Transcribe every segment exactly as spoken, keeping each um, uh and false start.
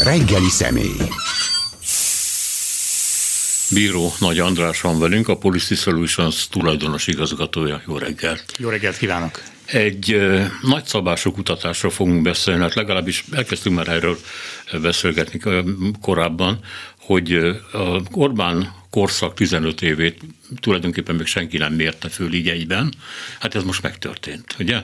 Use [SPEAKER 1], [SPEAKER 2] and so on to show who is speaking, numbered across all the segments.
[SPEAKER 1] Reggeli személy.
[SPEAKER 2] Bíró Nagy András van velünk, a Policy Solutions tulajdonos igazgatója. Jó reggelt!
[SPEAKER 3] Jó reggelt kívánok!
[SPEAKER 2] Egy uh, nagyszabású kutatásról fogunk beszélni, hát legalábbis elkezdtünk már erről beszélgetni korábban, hogy a Orbán korszak tizenöt évét tulajdonképpen még senki nem mérte föl így egyben. Hát ez most megtörtént, ugye?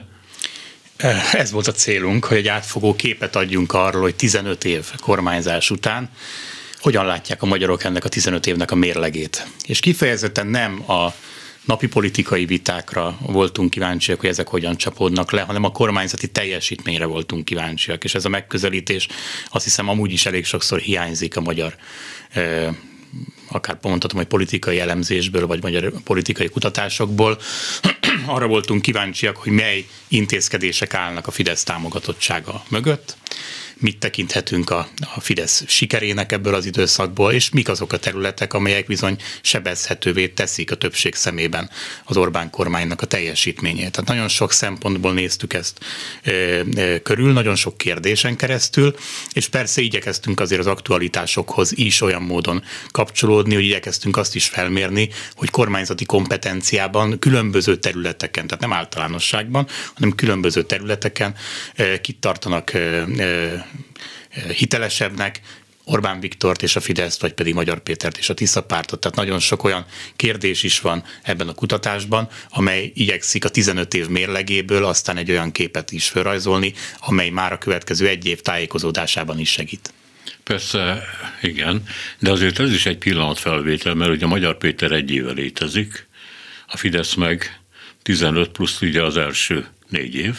[SPEAKER 3] Ez volt a célunk, hogy egy átfogó képet adjunk arról, hogy tizenöt év kormányzás után hogyan látják a magyarok ennek a tizenöt évnek a mérlegét. És kifejezetten nem a napi politikai vitákra voltunk kíváncsiak, hogy ezek hogyan csapódnak le, hanem a kormányzati teljesítményre voltunk kíváncsiak. És ez a megközelítés azt hiszem amúgy is elég sokszor hiányzik a magyar, eh, akár mondhatom, hogy politikai elemzésből, vagy magyar politikai kutatásokból. Arra voltunk kíváncsiak, hogy mely intézkedések állnak a Fidesz támogatottsága mögött, mit tekinthetünk a, a Fidesz sikerének ebből az időszakból, és mik azok a területek, amelyek bizony sebezhetővé teszik a többség szemében az Orbán kormánynak a teljesítményét. Tehát nagyon sok szempontból néztük ezt e, e, körül, nagyon sok kérdésen keresztül, és persze igyekeztünk azért az aktualitásokhoz is olyan módon kapcsolódni, hogy igyekeztünk azt is felmérni, hogy kormányzati kompetenciában különböző területeken, tehát nem általánosságban, hanem különböző területeken e, kit tartanak e, e, hitelesebbnek, Orbán Viktort és a Fideszt, vagy pedig Magyar Pétert és a Tisza Pártot. Tehát nagyon sok olyan kérdés is van ebben a kutatásban, amely igyekszik a tizenöt év mérlegéből aztán egy olyan képet is felrajzolni, amely már a következő egy év tájékozódásában is segít.
[SPEAKER 2] Persze, igen, de azért ez is egy pillanatfelvétel, mert ugye a Magyar Péter egy éve létezik, a Fidesz meg tizenöt plusz ugye az első négy év.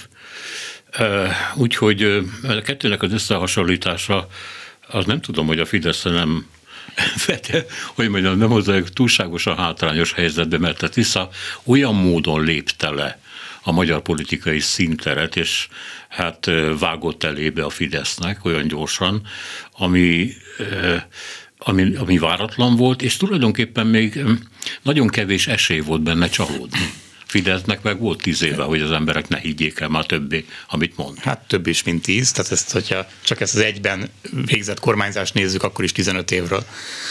[SPEAKER 2] Úgyhogy a kettőnek az összehasonlítása, az nem tudom, hogy a Fidesz nem vette, hogy mondjam, nem hozzájuk túlságosan hátrányos helyzetbe, mert a Tisza olyan módon lépte le a magyar politikai színteret, és hát vágott elébe a Fidesznek olyan gyorsan, ami, ami, ami váratlan volt, és tulajdonképpen még nagyon kevés esély volt benne csalódni. Fidesznek meg volt tíz éve, hogy az emberek ne higgyék el már többé, amit mond.
[SPEAKER 3] Hát több is, mint tíz, tehát ezt, hogyha csak ezt az egyben végzett kormányzást nézzük, akkor is tizenöt évről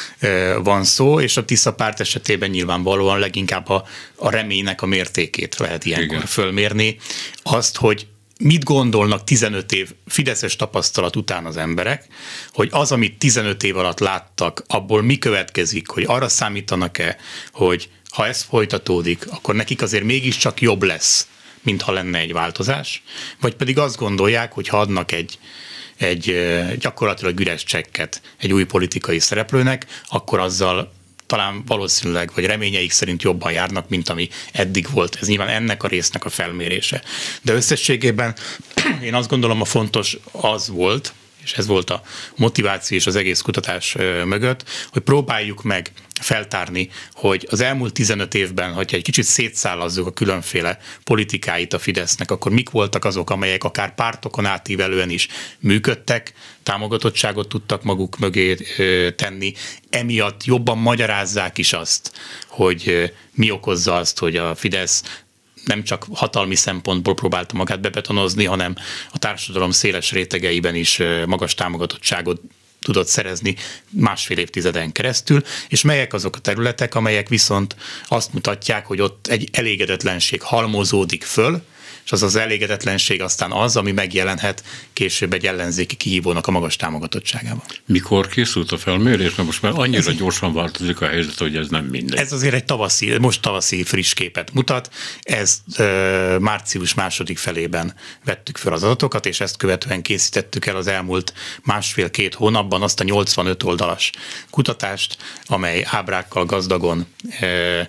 [SPEAKER 3] van szó, és a Tisza Párt esetében nyilvánvalóan leginkább a, a reménynek a mértékét lehet ilyenkor Igen. fölmérni. Azt, hogy mit gondolnak tizenöt év fideszes tapasztalat után az emberek, hogy az, amit tizenöt év alatt láttak, abból mi következik, hogy arra számítanak-e, hogy ha ez folytatódik, akkor nekik azért mégiscsak jobb lesz, mint ha lenne egy változás, vagy pedig azt gondolják, hogy ha adnak egy, egy gyakorlatilag üres csekket egy új politikai szereplőnek, akkor azzal talán valószínűleg, vagy reményeik szerint jobban járnak, mint ami eddig volt. Ez nyilván ennek a résznek a felmérése. De összességében én azt gondolom, a fontos az volt, és ez volt a motiváció és az egész kutatás mögött, hogy próbáljuk meg feltárni, hogy az elmúlt tizenöt évben, hogyha egy kicsit szétszállazzuk a különféle politikáit a Fidesznek, akkor mik voltak azok, amelyek akár pártokon átívelően is működtek, támogatottságot tudtak maguk mögé tenni, emiatt jobban magyarázzák is azt, hogy mi okozza azt, hogy a Fidesz nem csak hatalmi szempontból próbálta magát bebetonozni, hanem a társadalom széles rétegeiben is magas támogatottságot tudott szerezni másfél évtizeden keresztül, és melyek azok a területek, amelyek viszont azt mutatják, hogy ott egy elégedetlenség halmozódik föl, és az az elégedetlenség aztán az, ami megjelenhet később egy ellenzéki kihívónak a magas támogatottságában.
[SPEAKER 2] Mikor készült a felmérés? Na most már annyira ez gyorsan változik a helyzet, hogy ez nem mindegy.
[SPEAKER 3] Ez azért egy tavaszi, most tavaszi friss képet mutat. Ezt e, március második felében vettük fel az adatokat, és ezt követően készítettük el az elmúlt másfél-két hónapban azt a nyolcvanöt oldalas kutatást, amely ábrákkal gazdagon e,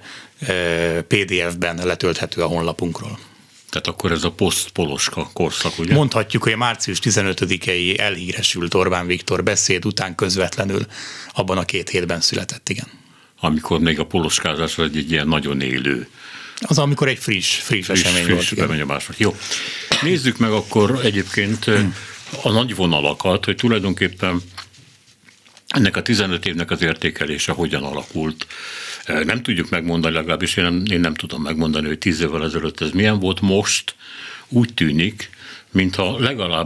[SPEAKER 3] e, pé dé ef-ben letölthető a honlapunkról.
[SPEAKER 2] Tehát akkor ez a poszt-poloska korszak, ugye?
[SPEAKER 3] Mondhatjuk, hogy a március tizenötödikei elhíresült Orbán Viktor beszéd után közvetlenül abban a két hétben született, igen.
[SPEAKER 2] Amikor még a poloskázás egy, egy ilyen nagyon élő.
[SPEAKER 3] Az, amikor egy friss, friss, friss esemény
[SPEAKER 2] friss
[SPEAKER 3] volt.
[SPEAKER 2] Friss Jó. Nézzük meg akkor egyébként a nagy vonalakat, hogy tulajdonképpen ennek a tizenöt évnek az értékelése hogyan alakult. Nem tudjuk megmondani, legalábbis én nem, én nem tudom megmondani, hogy tíz évvel ezelőtt ez milyen volt. Most úgy tűnik, mintha legalább a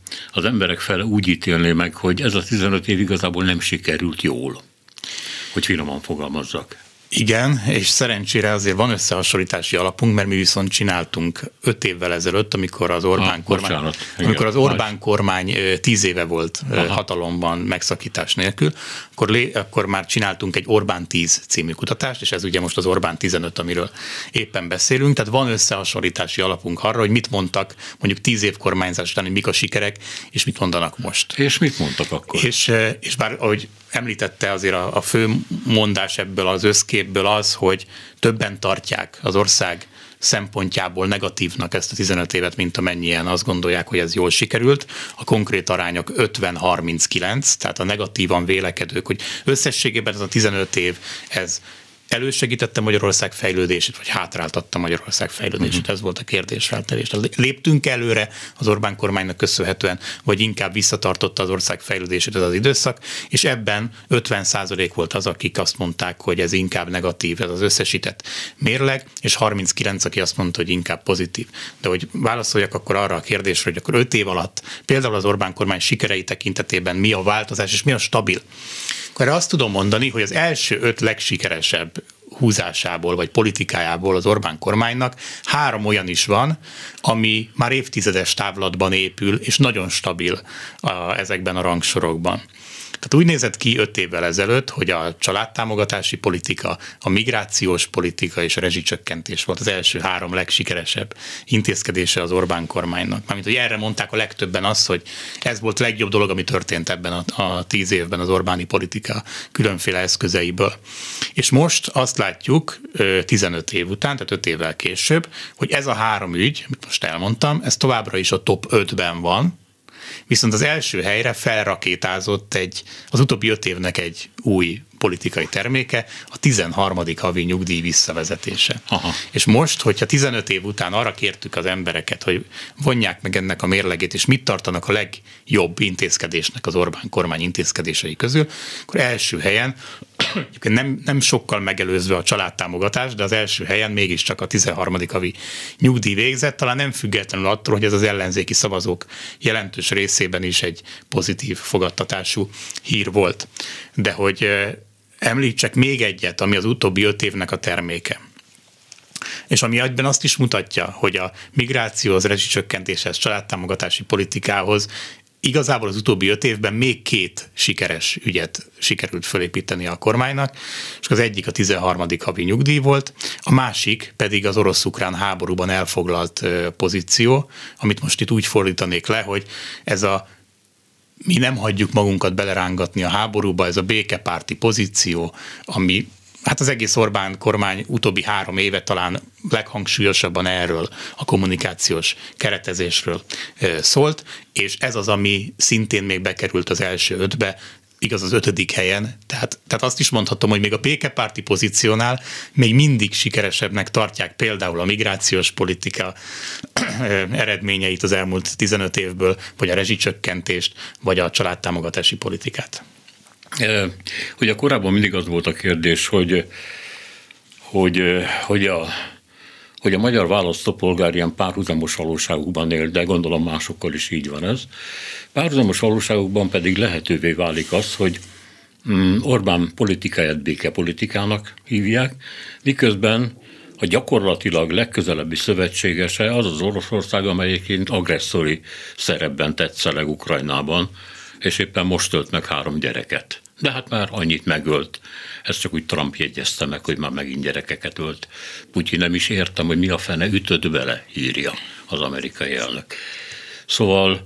[SPEAKER 2] az emberek fele úgy ítélné meg, hogy ez a tizenöt év igazából nem sikerült jól, hogy finoman fogalmazzak.
[SPEAKER 3] Igen, és szerencsére azért van összehasonlítási alapunk, mert mi viszont csináltunk öt évvel ezelőtt, amikor az Orbán, ah, kormány, bocsánat, amikor az Orbán kormány tíz éve volt Aha. hatalomban megszakítás nélkül, akkor, lé, akkor már csináltunk egy Orbán tíz című kutatást, és ez ugye most az Orbán tizenöt, amiről éppen beszélünk, tehát van összehasonlítási alapunk arra, hogy mit mondtak mondjuk tíz év kormányzás után, hogy mik a sikerek, és mit mondanak most.
[SPEAKER 2] És mit mondtak akkor?
[SPEAKER 3] És, és bár, ahogy említette, azért a, a fő mondás ebből az összképből az, hogy többen tartják az ország szempontjából negatívnak ezt a tizenöt évet, mint amennyien azt gondolják, hogy ez jól sikerült. A konkrét arányok ötven harminckilenc, tehát a negatívan vélekedők, hogy összességében ez a tizenöt év, ez elősegítette Magyarország fejlődését, vagy hátráltatta Magyarország fejlődését? Uh-huh. Ez volt a kérdésfeltevés. Léptünk előre az Orbán kormánynak köszönhetően, vagy inkább visszatartotta az ország fejlődését ez az időszak, és ebben ötven százalék volt az, akik azt mondták, hogy ez inkább negatív, ez az összesített mérleg, és harminckilenc, aki azt mondta, hogy inkább pozitív. De hogy válaszoljak akkor arra a kérdésre, hogy akkor öt év alatt például az Orbán kormány sikerei tekintetében mi a változás, és mi a stabil. Akkor azt tudom mondani, hogy az első öt legsikeresebb húzásából vagy politikájából az Orbán kormánynak három olyan is van, ami már évtizedes távlatban épül, és nagyon stabil a, ezekben a rangsorokban. Tehát úgy nézett ki öt évvel ezelőtt, hogy a családtámogatási politika, a migrációs politika és a rezsicsökkentés volt az első három legsikeresebb intézkedése az Orbán kormánynak. Mármint, hogy erre mondták a legtöbben azt, hogy ez volt a legjobb dolog, ami történt ebben a, a tíz évben az Orbáni politika különféle eszközeiből. És most azt látjuk tizenöt év után, tehát öt évvel később, hogy ez a három ügy, amit most elmondtam, ez továbbra is a top ötben van, viszont az első helyre felrakétázott egy, az utóbbi öt évnek egy új politikai terméke, a tizenharmadik havi nyugdíj visszavezetése. Aha. És most, hogyha tizenöt év után arra kértük az embereket, hogy vonják meg ennek a mérlegét, és mit tartanak a legjobb intézkedésnek az Orbán kormány intézkedései közül, akkor első helyen, nem, nem sokkal megelőzve a családtámogatás, de az első helyen mégiscsak a tizenharmadik havi nyugdíj végzett, talán nem függetlenül attól, hogy ez az ellenzéki szavazók jelentős részében is egy pozitív fogadtatású hír volt. De hogy említsek még egyet, ami az utóbbi öt évnek a terméke. És ami egyben azt is mutatja, hogy a migrációhoz, rezsicsökkentéshez, családtámogatási politikához igazából az utóbbi öt évben még két sikeres ügyet sikerült fölépíteni a kormánynak, és az egyik a tizenharmadik havi nyugdíj volt, a másik pedig az orosz-ukrán háborúban elfoglalt pozíció, amit most itt úgy fordítanék le, hogy ez a mi nem hagyjuk magunkat belerángatni a háborúba, ez a békepárti pozíció, ami hát az egész Orbán kormány utóbbi három éve talán leghangsúlyosabban erről a kommunikációs keretezésről szólt, és ez az, ami szintén még bekerült az első ötbe, igaz az ötödik helyen, tehát, tehát azt is mondhatom, hogy még a békepárti pozíciónál még mindig sikeresebbnek tartják például a migrációs politika eredményeit az elmúlt tizenöt évből, vagy a rezsicsökkentést, vagy a családtámogatási politikát.
[SPEAKER 2] Ugye korábban mindig az volt a kérdés, hogy, hogy, hogy, a, hogy a magyar választópolgár ilyen párhuzamos valóságokban él, de gondolom másokkal is így van ez. Párhuzamos valóságokban pedig lehetővé válik az, hogy Orbán politikáját békepolitikának hívják, miközben a gyakorlatilag legközelebbi szövetségese az az Oroszország, amelyként agresszori szerepben tetszeleg Ukrajnában, és éppen most ölt meg három gyereket. De hát már annyit megölt. Ezt csak úgy Trump jegyezte meg, hogy már megint gyerekeket ölt. Putyin nem is értem, hogy mi a fene ütött bele, írja az amerikai elnök. Szóval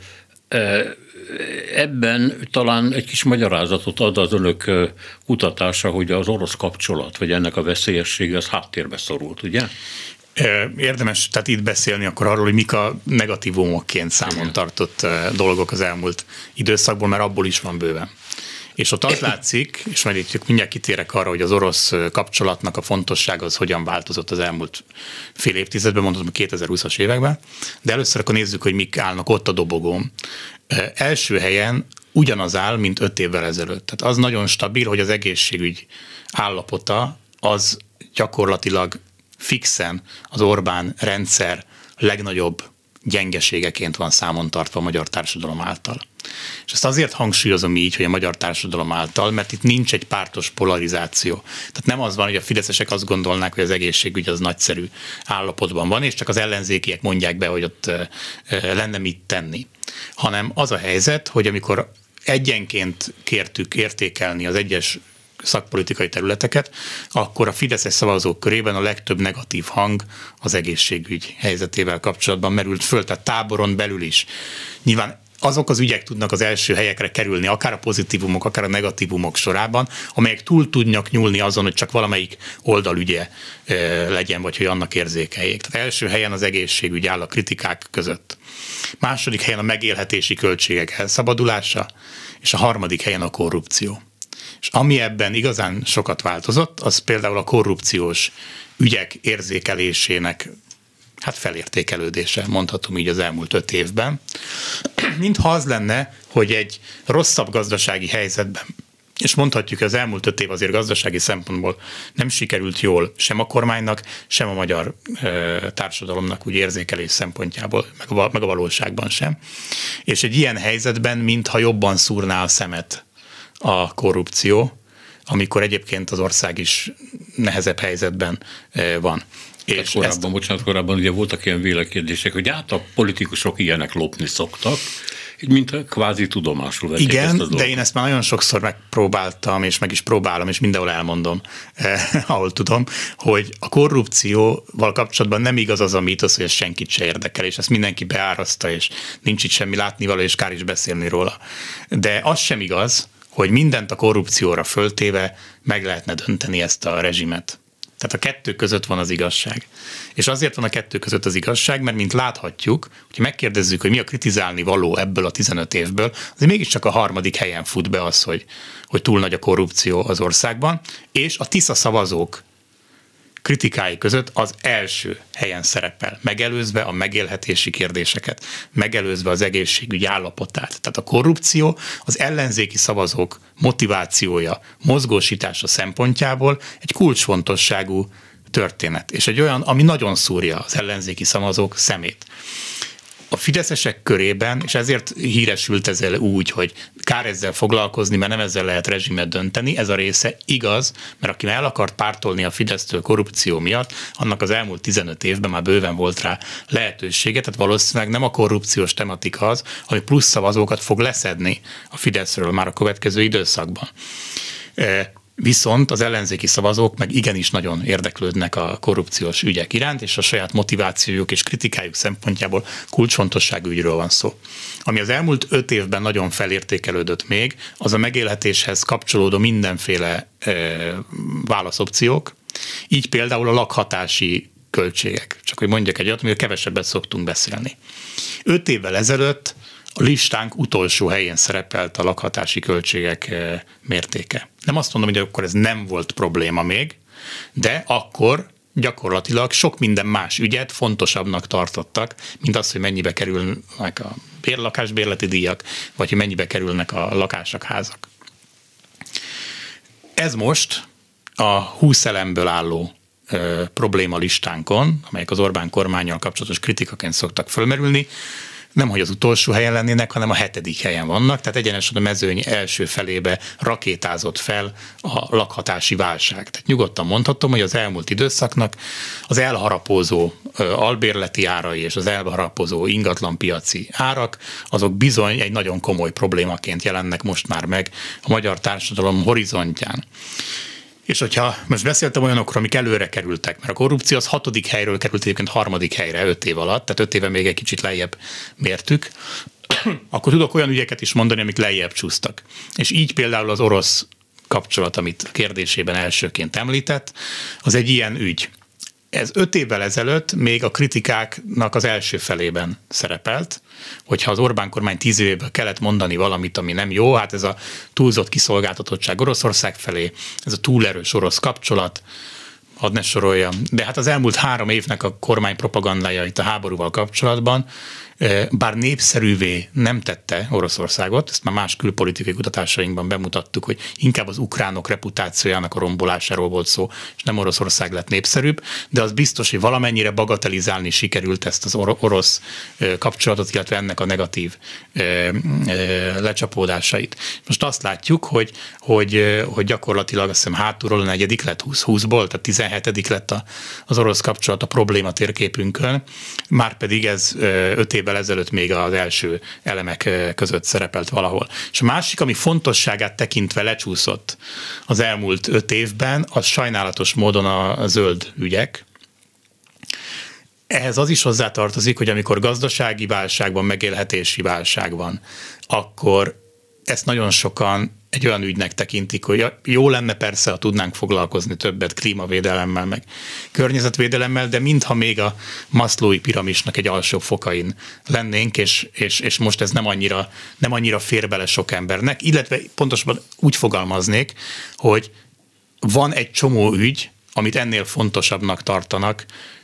[SPEAKER 2] ebben talán egy kis magyarázatot ad az önök kutatása, hogy az orosz kapcsolat, vagy ennek a veszélyessége az háttérbe szorult, ugye?
[SPEAKER 3] Érdemes tehát itt beszélni akkor arról, hogy mik a negatívumokként számon tartott dolgok az elmúlt időszakból, mert abból is van bőven. És ott az látszik, és majd itt mindjárt kitérek arra, hogy az orosz kapcsolatnak a fontossága az hogyan változott az elmúlt fél évtizedben, mondhatom a kétezer-húszas években, de először akkor nézzük, hogy mik állnak ott a dobogón. Első helyen ugyanaz áll, mint öt évvel ezelőtt. Tehát az nagyon stabil, hogy az egészségügy állapota az gyakorlatilag fixen az Orbán rendszer legnagyobb gyengeségeként van számon tartva a magyar társadalom által. És ezt azért hangsúlyozom így, hogy a magyar társadalom által, mert itt nincs egy pártos polarizáció. Tehát nem az van, hogy a fideszesek azt gondolnák, hogy az egészségügy az nagyszerű állapotban van, és csak az ellenzékiek mondják be, hogy ott lenne mit tenni. Hanem az a helyzet, hogy amikor egyenként kértük értékelni az egyes szakpolitikai területeket, akkor a fideszes szavazók körében a legtöbb negatív hang az egészségügy helyzetével kapcsolatban merült föl, tehát táboron belül is. Nyilván azok az ügyek tudnak az első helyekre kerülni, akár a pozitívumok, akár a negatívumok sorában, amelyek túl tudnak nyúlni azon, hogy csak valamelyik oldalügye legyen, vagy hogy annak érzékeljék. Tehát első helyen az egészségügy áll a kritikák között. Második helyen a megélhetési költségek elszabadulása, és a harmadik helyen a korrupció. És ami ebben igazán sokat változott, az például a korrupciós ügyek érzékelésének hát felértékelődése, mondhatom így az elmúlt öt évben. Mintha az lenne, hogy egy rosszabb gazdasági helyzetben, és mondhatjuk, hogy az elmúlt öt év azért gazdasági szempontból nem sikerült jól sem a kormánynak, sem a magyar e, társadalomnak úgy érzékelés szempontjából, meg a, meg a valóságban sem. És egy ilyen helyzetben mintha jobban szúrná a szemet a korrupció, amikor egyébként az ország is nehezebb helyzetben van.
[SPEAKER 2] És korábban, ezt... bocsánat, korábban ugye voltak ilyen vélekedések, hogy hát a politikusok ilyenek lopni szoktak, így mint a kvázi tudomásul vették.
[SPEAKER 3] Igen,
[SPEAKER 2] ezt a dolgot.
[SPEAKER 3] De én ezt már nagyon sokszor megpróbáltam, és meg is próbálom, és mindenhol elmondom, eh, ahol tudom, hogy a korrupcióval kapcsolatban nem igaz az a mítosz, hogy ez senkit se érdekel, és ezt mindenki beáraszta, és nincs itt semmi látnivaló, és kár is beszélni róla. De az sem igaz, hogy mindent a korrupcióra föltéve meg lehetne dönteni ezt a rezsimet. Tehát a kettő között van az igazság. És azért van a kettő között az igazság, mert mint láthatjuk, hogyha megkérdezzük, hogy mi a kritizálni való ebből a tizenöt évből, azért mégiscsak a harmadik helyen fut be az, hogy, hogy túl nagy a korrupció az országban, és a Tisza szavazók kritikái között az első helyen szerepel, megelőzve a megélhetési kérdéseket, megelőzve az egészségügy állapotát. Tehát a korrupció az ellenzéki szavazók motivációja, mozgósítása szempontjából egy kulcsfontosságú történet, és egy olyan, ami nagyon szúrja az ellenzéki szavazók szemét. A fideszesek körében, és ezért híresült ezzel úgy, hogy kár ezzel foglalkozni, mert nem ezzel lehet rezsimet dönteni, ez a része igaz, mert aki el akart pártolni a Fidesztől korrupció miatt, annak az elmúlt tizenöt évben már bőven volt rá lehetősége, tehát valószínűleg nem a korrupciós tematika az, ami plusz szavazókat fog leszedni a Fideszről már a következő időszakban. Viszont az ellenzéki szavazók meg igenis nagyon érdeklődnek a korrupciós ügyek iránt, és a saját motivációjuk és kritikájuk szempontjából kulcsfontosságú ügyről van szó. Ami az elmúlt öt évben nagyon felértékelődött még, az a megélhetéshez kapcsolódó mindenféle e, válaszopciók, így például a lakhatási költségek. Csak hogy mondjak egy olyat, amiről kevesebbet szoktunk beszélni. Öt évvel ezelőtt a listánk utolsó helyén szerepelt a lakhatási költségek mértéke. Nem azt mondom, hogy akkor ez nem volt probléma még, de akkor gyakorlatilag sok minden más ügyet fontosabbnak tartottak, mint az, hogy mennyibe kerülnek a lakásbérleti díjak, vagy hogy mennyibe kerülnek a lakások, házak. Ez most a húsz elemből álló ö, probléma listánkon, amelyek az Orbán kormánnyal kapcsolatos kritikaként szoktak fölmerülni, nemhogy az utolsó helyen lennének, hanem a hetedik helyen vannak, tehát egyenesen a mezőny első felébe rakétázott fel a lakhatási válság. Tehát nyugodtan mondhatom, hogy az elmúlt időszaknak az elharapózó albérleti árai és az elharapózó ingatlanpiaci árak, azok bizony egy nagyon komoly problémaként jelennek most már meg a magyar társadalom horizontján. És hogyha most beszéltem olyanokról, amik előre kerültek, mert a korrupció az hatodik helyről került egyébként harmadik helyre öt év alatt, tehát öt éve még egy kicsit lejjebb mértük, akkor tudok olyan ügyeket is mondani, amik lejjebb csúsztak. És így például az orosz kapcsolat, amit kérdésében elsőként említett, az egy ilyen ügy. Ez öt évvel ezelőtt még a kritikáknak az első felében szerepelt, hogyha az Orbán kormány tíz évéből kellett mondani valamit, ami nem jó, hát ez a túlzott kiszolgáltatottság Oroszország felé, ez a túlerős orosz kapcsolat, hadd ne soroljam. De hát az elmúlt három évnek a kormány propagandája itt a háborúval kapcsolatban bár népszerűvé nem tette Oroszországot, ezt már más külpolitikai kutatásainkban bemutattuk, hogy inkább az ukránok reputációjának a rombolásáról volt szó, és nem Oroszország lett népszerűbb, de az biztos, hogy valamennyire bagatelizálni sikerült ezt az orosz kapcsolatot, illetve ennek a negatív lecsapódásait. Most azt látjuk, hogy, hogy, hogy gyakorlatilag azt hiszem hátulról a negyedik lett húsz-húszból, tehát tizenhetedik lett az orosz kapcsolat a probléma térképünkön, márpedig ez öt évvel ezelőtt még az első elemek között szerepelt valahol. És a másik, ami fontosságát tekintve lecsúszott az elmúlt öt évben, az sajnálatos módon a zöld ügyek. Ehhez az is hozzátartozik, hogy amikor gazdasági válság van, megélhetési válság van, akkor ezt nagyon sokan egy olyan ügynek tekintik, hogy jó lenne persze, ha tudnánk foglalkozni többet klímavédelemmel, meg környezetvédelemmel, de mintha még a Maslowi piramisnak egy alsó fokain lennénk, és, és, és most ez nem annyira, nem annyira fér bele sok embernek, illetve pontosabban úgy fogalmaznék, hogy van egy csomó ügy, amit ennél fontosabbnak tartanak,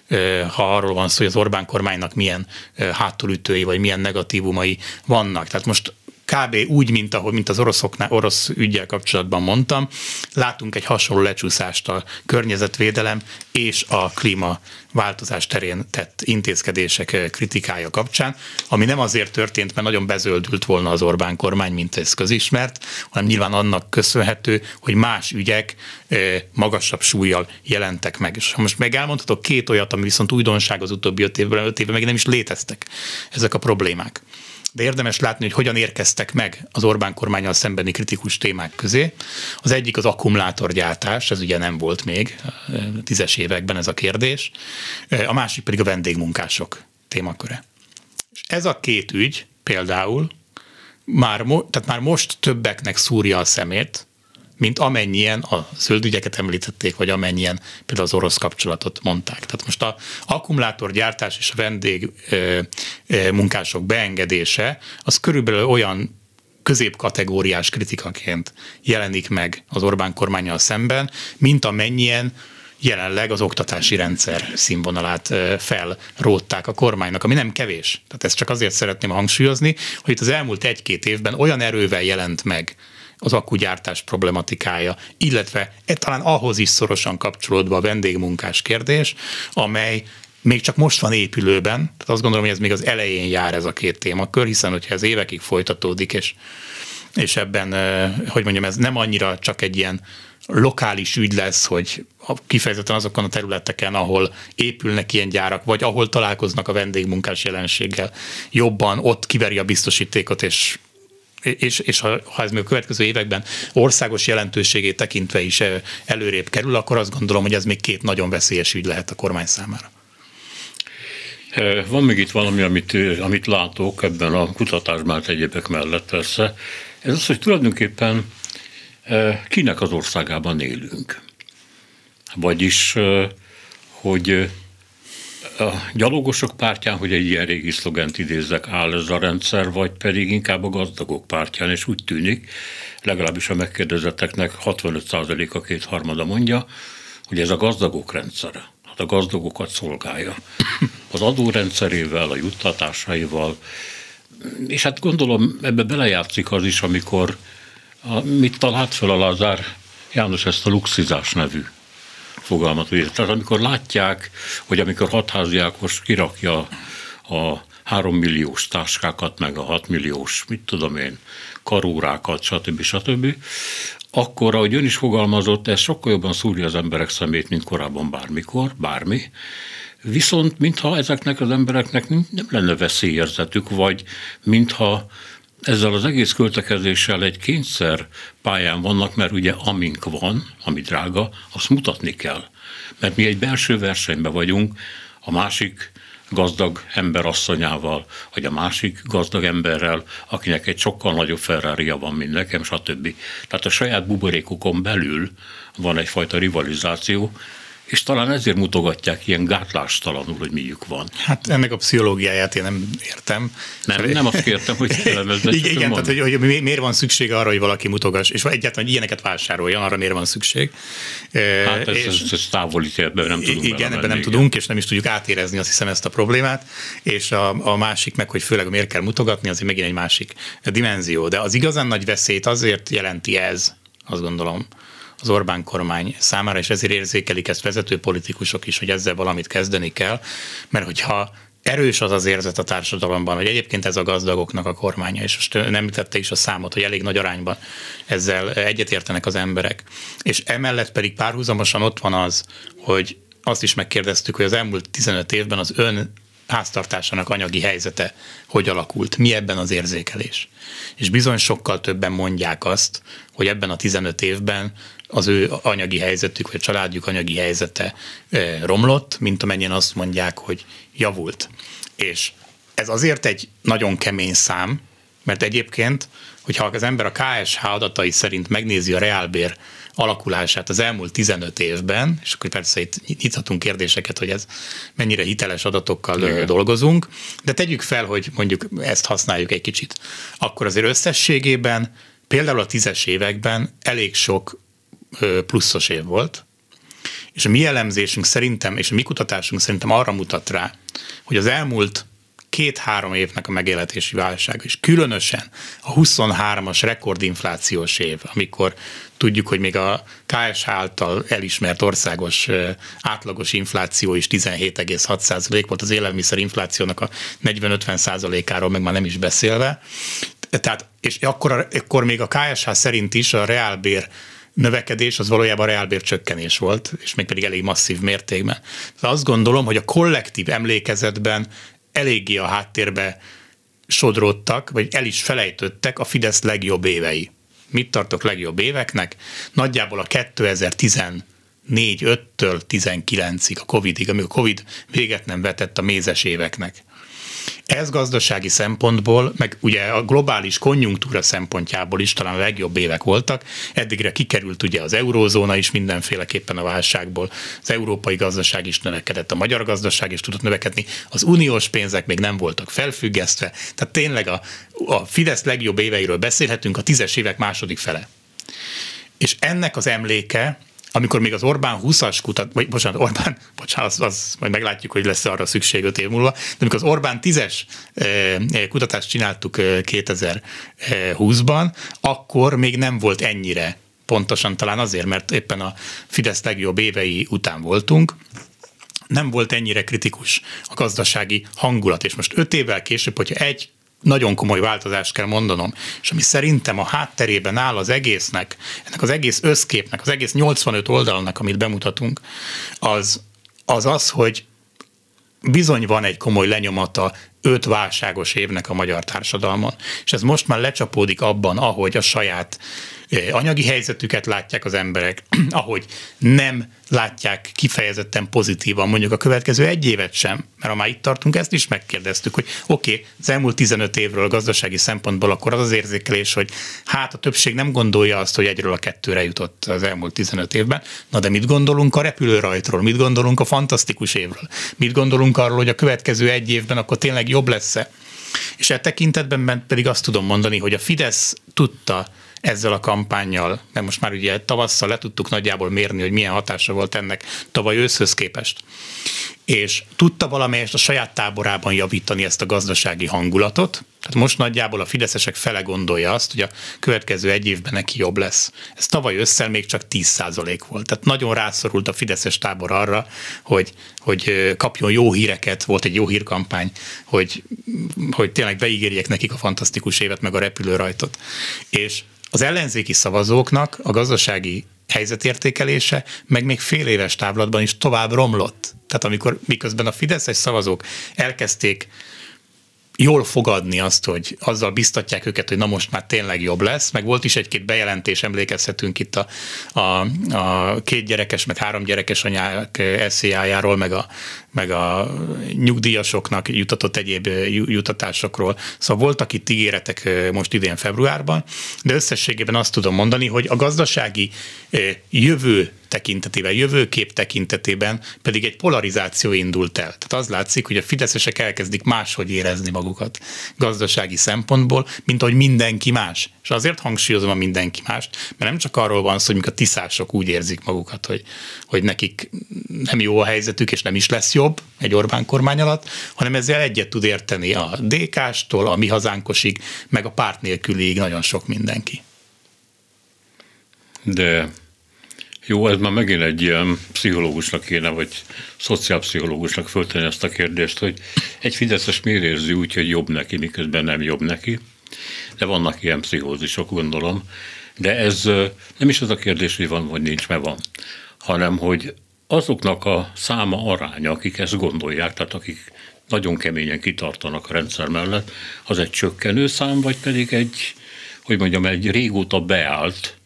[SPEAKER 3] ha arról van szó, hogy az Orbán kormánynak milyen hátulütői, vagy milyen negatívumai vannak. Tehát most kb. Úgy, mint, ahogy, mint az oroszoknál, orosz üggyel kapcsolatban mondtam, látunk egy hasonló lecsúszást a környezetvédelem és a klímaváltozás terén tett intézkedések kritikája kapcsán, ami nem azért történt, mert nagyon bezöldült volna az Orbán kormány, mint ez közismert, hanem nyilván annak köszönhető, hogy más ügyek magasabb súllyal jelentek meg. És most meg elmondhatok két olyat, ami viszont újdonság az utóbbi öt évben, öt évben meg nem is léteztek ezek a problémák. De érdemes látni, hogy hogyan érkeztek meg az Orbán kormánnyal szembeni kritikus témák közé. Az egyik az akkumulátorgyártás, ez ugye nem volt még tízes években ez a kérdés, a másik pedig a vendégmunkások témaköre. És ez a két ügy például már, mo- tehát már most többeknek szúrja a szemét, mint amennyien a zöld ügyeket említették, vagy amennyien például az orosz kapcsolatot mondták. Tehát most az akkumulátorgyártás és a vendég ö, ö, munkások beengedése, az körülbelül olyan középkategóriás kritikaként jelenik meg az Orbán kormánnyal szemben, mint amennyien jelenleg az oktatási rendszer színvonalát felrótták a kormánynak, ami nem kevés. Tehát ezt csak azért szeretném hangsúlyozni, hogy itt az elmúlt egy-két évben olyan erővel jelent meg az akkugyártás problematikája, illetve talán ahhoz is szorosan kapcsolódva a vendégmunkás kérdés, amely még csak most van épülőben, tehát azt gondolom, hogy ez még az elején jár ez a két témakör, hiszen hogyha ez évekig folytatódik, és, és ebben, hogy mondjam, ez nem annyira csak egy ilyen lokális ügy lesz, hogy kifejezetten azokon a területeken, ahol épülnek ilyen gyárak, vagy ahol találkoznak a vendégmunkás jelenséggel jobban, ott kiveri a biztosítékot, és és, és ha, ha ez még a következő években országos jelentőségét tekintve is előrébb kerül, akkor azt gondolom, hogy ez még két nagyon veszélyes ügy lehet a kormány számára.
[SPEAKER 2] Van még itt valami, amit, amit látok ebben a kutatásban egyébek mellett persze. Ez az, hogy tulajdonképpen kinek az országában élünk. Vagyis, hogy a gyalogosok pártján, hogy egy ilyen régi szlogent idézzek, áll ez a rendszer, vagy pedig inkább a gazdagok pártján, és úgy tűnik, legalábbis a megkérdezetteknek hatvanöt százaléka, kétharmada mondja, hogy ez a gazdagok rendszere. Hát a gazdagokat szolgálja. Az adórendszerével, a juttatásaival, és hát gondolom ebbe belejátszik az is, amikor a, mit talált fel a Lázár János ezt a luxizás nevű fogalmat. Tehát amikor látják, hogy amikor Hatházi Ákos kirakja a három milliós táskákat, meg a hat milliós, mit tudom én, karórákat, stb. stb., akkor, ahogy ön is fogalmazott, ez sokkal jobban szúrja az emberek szemét, mint korábban bármikor, bármi. Viszont mintha ezeknek az embereknek nem lenne veszélyérzetük, vagy mintha ezzel az egész költekezéssel egy kényszer pályán vannak, mert ugye amink van, ami drága, azt mutatni kell. Mert mi egy belső versenyben vagyunk a másik gazdag ember asszonyával, vagy a másik gazdag emberrel, akinek egy sokkal nagyobb Ferrari-ja van, mint nekem, stb. Tehát a saját buborékokon belül van egyfajta rivalizáció, És talán ezért mutogatják ilyen gátlástalanul, hogy miük van.
[SPEAKER 3] Hát ennek a pszichológiáját én nem értem.
[SPEAKER 2] Nem, nem azt kértem, hogy elemezd,
[SPEAKER 3] igen, igen tehát hogy, hogy miért van szükség arra, hogy valaki mutogass, és egyáltalán, hogy ilyeneket vásároljon, arra miért van szükség.
[SPEAKER 2] Hát ez, és, ez, ez távoli térben nem tudunk.
[SPEAKER 3] Igen, ebben nem tudunk, és nem is tudjuk átérezni, azt hiszem, ezt a problémát. És a, a másik meg, hogy főleg miért kell mutogatni, azért megint egy másik dimenzió. De az igazán nagy veszélyt azért jelenti ez, azt gondolom, az Orbán kormány számára, és ezért érzékelik ezt vezető politikusok is, hogy ezzel valamit kezdeni kell, mert hogyha erős az az érzet a társadalomban, hogy egyébként ez a gazdagoknak a kormánya, és most nem említette is a számot, hogy elég nagy arányban ezzel egyetértenek az emberek. És emellett pedig párhuzamosan ott van az, hogy azt is megkérdeztük, hogy az elmúlt tizenöt évben az ön háztartásának anyagi helyzete hogy alakult, mi ebben az érzékelés. És bizony sokkal többen mondják azt, hogy ebben a tizenöt évben az ő anyagi helyzetük, vagy a családjuk anyagi helyzete romlott, mint amennyien azt mondják, hogy javult. És ez azért egy nagyon kemény szám, mert egyébként, hogyha az ember a ká es há adatai szerint megnézi a reálbér alakulását az elmúlt tizenöt évben, és akkor persze itt nyithatunk kérdéseket, hogy ez mennyire hiteles adatokkal Igen. dolgozunk, de tegyük fel, hogy mondjuk ezt használjuk egy kicsit. Akkor azért összességében például a tízes években elég sok pluszos év volt, és a mi elemzésünk szerintem, és a mi kutatásunk szerintem arra mutat rá, hogy az elmúlt két-három évnek a megélhetési válsága, és különösen a huszonhármas rekordinflációs év, amikor tudjuk, hogy még a ká es há által elismert országos átlagos infláció is tizenhét egész hat százalék volt, az élelmiszerinflációnak a negyven-ötven százalékáról meg már nem is beszélve. Tehát, és akkor, akkor még a ká es há szerint is a reálbér növekedés az valójában reálbér csökkenés volt, és még pedig elég masszív mértékben. De azt gondolom, hogy a kollektív emlékezetben eléggé a háttérbe sodródtak, vagy el is felejtöttek a Fidesz legjobb évei. Mit tartok legjobb éveknek? Nagyjából a kétezer-tizennégy öttől tizenkilencig, a Covidig, amíg a Covid véget nem vetett a mézes éveknek. Ez gazdasági szempontból, meg ugye a globális konjunktúra szempontjából is talán a legjobb évek voltak. Eddigre kikerült ugye az eurózóna is mindenféleképpen a válságból. Az európai gazdaság is növekedett, a magyar gazdaság is tudott növekedni. Az uniós pénzek még nem voltak felfüggesztve. Tehát tényleg a, a Fidesz legjobb éveiről beszélhetünk, a tízes évek második fele. És ennek az emléke, amikor még az Orbán húszas kutat, vagy bocsánat, Orbán, bocsánat, az, az majd meglátjuk, hogy lesz arra szükség öt év múlva, de amikor az Orbán tízes kutatást csináltuk kétezer-húszban, akkor még nem volt ennyire pontosan, talán azért, mert éppen a Fidesz legjobb évei után voltunk, nem volt ennyire kritikus a gazdasági hangulat, és most öt évvel később, hogyha egy nagyon komoly változást kell mondanom, és ami szerintem a hátterében áll az egésznek, ennek az egész összképnek, az egész nyolcvanöt oldalnak, amit bemutatunk, az az, az hogy bizony van egy komoly lenyomata öt válságos évnek a magyar társadalmon, és ez most már lecsapódik abban, ahogy a saját anyagi helyzetüket látják az emberek, ahogy nem látják kifejezetten pozitívan mondjuk a következő egy évet sem, mert ha már itt tartunk, ezt is megkérdeztük, hogy oké, okay, az elmúlt tizenöt évről a gazdasági szempontból akkor az az érzékelés, hogy hát a többség nem gondolja azt, hogy egyről a kettőre jutott az elmúlt tizenöt évben, na de mit gondolunk a repülőrajtról, mit gondolunk a fantasztikus évről, mit gondolunk arról, hogy a következő egy évben akkor tényleg jobb lesz-e? És e tekintetben pedig azt tudom mondani, hogy a Fidesz tudta ezzel a kampánnyal, mert most már ugye tavasszal le tudtuk nagyjából mérni, hogy milyen hatása volt ennek tavaly őszhöz képest. És tudta valamelyest a saját táborában javítani ezt a gazdasági hangulatot. Tehát most nagyjából a fideszesek fele gondolja azt, hogy a következő egy évben neki jobb lesz. Ez tavaly ősszel még csak tíz százalék volt. Tehát nagyon rászorult a fideszes tábor arra, hogy, hogy kapjon jó híreket, volt egy jó hírkampány, hogy, hogy tényleg beígérjék nekik a fantasztikus évet, meg a repülőrajtot. És az ellenzéki szavazóknak a gazdasági helyzetértékelése meg még fél éves távlatban is tovább romlott. Tehát amikor miközben a fideszes szavazók elkezdték jól fogadni azt, hogy azzal biztatják őket, hogy na most már tényleg jobb lesz, meg volt is egy-két bejelentés, emlékezhetünk itt a, a, a két gyerekes, meg három gyerekes anyák es zé á-járól, meg a, meg a nyugdíjasoknak jutatott egyéb jutatásokról. Szóval voltak itt ígéretek most idén februárban, de összességében azt tudom mondani, hogy a gazdasági jövő tekintetében, jövőkép tekintetében pedig egy polarizáció indult el. Tehát az látszik, hogy a fideszesek elkezdik máshogy érezni magukat gazdasági szempontból, mint ahogy mindenki más. És azért hangsúlyozom a mindenki mást, mert nem csak arról van szó, hogy a tiszások úgy érzik magukat, hogy, hogy nekik nem jó a helyzetük, és nem is lesz jobb egy Orbán kormány alatt, hanem ezzel egyet tud érteni a dé ká-stól, a Mi Hazánkosig, meg a párt nélküliig nagyon sok mindenki.
[SPEAKER 2] De jó, ez már megint egy ilyen pszichológusnak kéne, vagy szociálpszichológusnak föltenni ezt a kérdést, hogy egy fideszes miért érzi úgy, hogy jobb neki, miközben nem jobb neki. De vannak ilyen pszichózisok, gondolom. De ez nem is az a kérdés, hogy van vagy nincs, mert van, hanem hogy azoknak a száma aránya, akik ezt gondolják, tehát akik nagyon keményen kitartanak a rendszer mellett, az egy csökkenő szám, vagy pedig egy, hogy mondjam, egy régóta beállt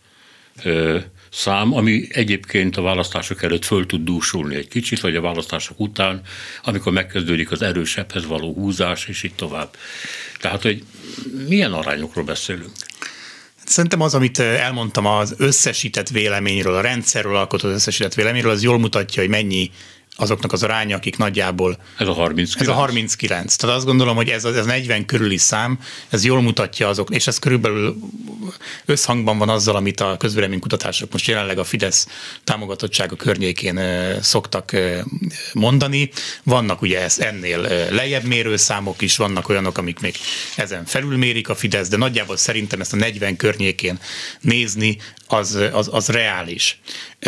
[SPEAKER 2] ö, szám, ami egyébként a választások előtt föl tud dúsulni egy kicsit, vagy a választások után, amikor megkezdődik az erősebbhez való húzás, és így tovább. Tehát, hogy milyen arányokról beszélünk?
[SPEAKER 3] Szerintem az, amit elmondtam az összesített véleményről, a rendszerről alkotott összesített véleményről, az jól mutatja, hogy mennyi azoknak az aránya, akik nagyjából...
[SPEAKER 2] Ez a harminckilenc.
[SPEAKER 3] Ez a harminckilenc. Tehát azt gondolom, hogy ez a, ez a negyven körüli szám, ez jól mutatja azok, és ez körülbelül összhangban van azzal, amit a közvéleménykutatások most jelenleg a Fidesz támogatottsága környékén szoktak mondani. Vannak ugye ez ennél lejjebb mérő számok is, vannak olyanok, amik még ezen felülmérik a Fidesz, de nagyjából szerintem ezt a negyven környékén nézni, az, az, az reális.